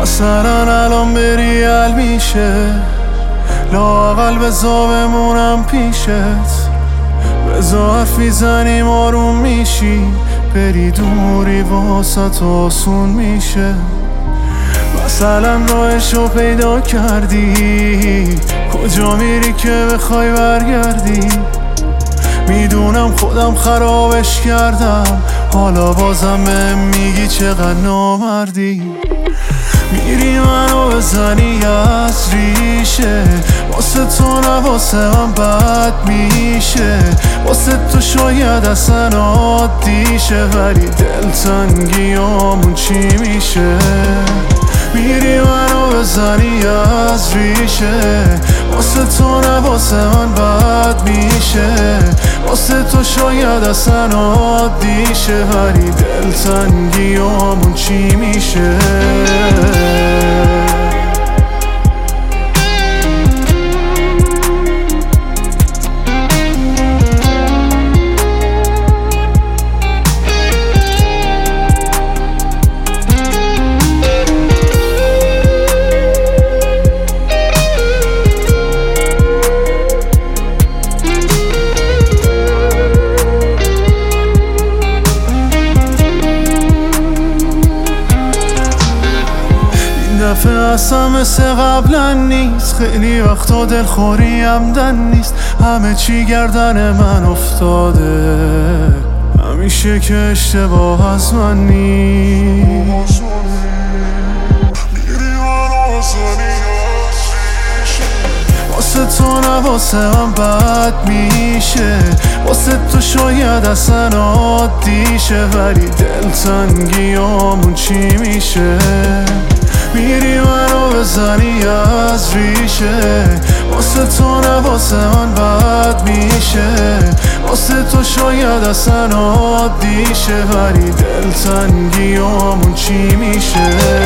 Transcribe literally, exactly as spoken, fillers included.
مثلا الان بری ال میشه، لااقل بزا بمونم پیشت، بزا حرف میزنیم آروم میشی، بری دوری واسط آسون میشه. مثلا راهشو پیدا کردی، کجا میری که بخوای برگردی؟ میدونم خودم خرابش کردم، حالا بازم بهم میگی چقدر نامردی. میری منو بزنی از ریشه، واسه تو نه واسه من بد میشه، واسه تو شاید اصلا عادیشه، ولی دلتنگیامون چی میشه؟ میری منو بزنی از ریشه، واسه تو نه واسه من بد میشه، واسه تو شاید اصلا عادیشه، ولی دلتنگیامون چی میشه؟ دفعه اصلا مثل قبلا نیست، خیلی وقتا دلخوری همدن نیست، همه چی گردن من افتاده، همیشه که اشتباه از من نیست. واسه تو نه واسه من بد میشه، واسه تو شاید اصلا عادیشه، ولی دلتنگیامون چی میشه؟ میری منو بزنی از ریشه، واسه تو نه واسه من بد میشه، واسه تو شاید اصلا عادیشه، ولی دلتنگیامون چی میشه؟